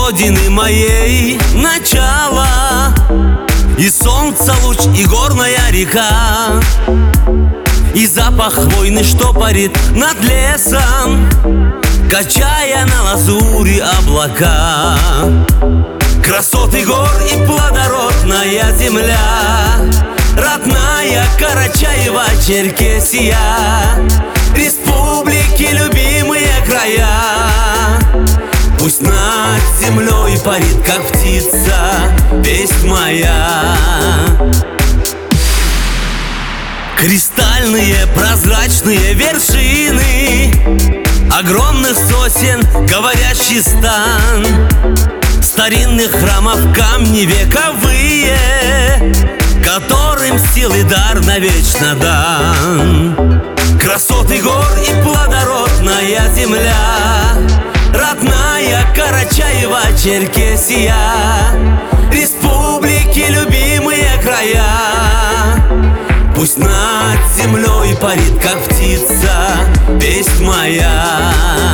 родины моей начало, и солнца луч, и горная река, и запах хвойный, что парит над лесом, качая на лазури облака. Красоты гор и плодородная земля, родная Карачаево-Черкесия, республики любимые края. Пусть над землей парит, как птица, весть моя. Кристальные прозрачные вершины огромных сосен, говорящий стан, старинных храмов камни вековые, которым силы дар навечно дан. Красоты гор и плодородная земля, родная Карачаево-Черкесия, республики любимые края. Пусть над землей парит, как птица, весть моя.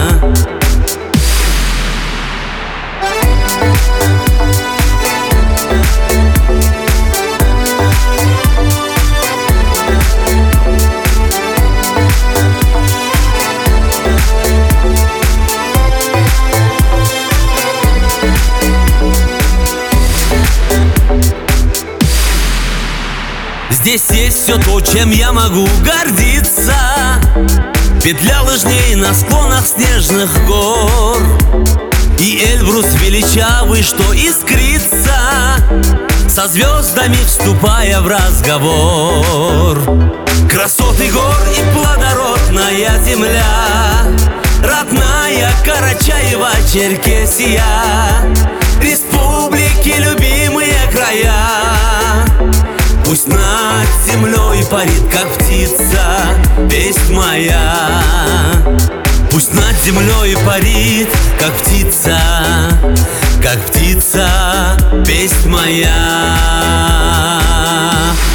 Здесь есть все то, чем я могу гордиться. Петля лыжней на склонах снежных гор, и Эльбрус величавый, что искрится, со звездами вступая в разговор. Красоты гор и плодородная земля, родная Карачаево-Черкесия, республики любимые края. Пусть над землей парит, как птица, весть моя. Пусть над землей парит, как птица, весть моя.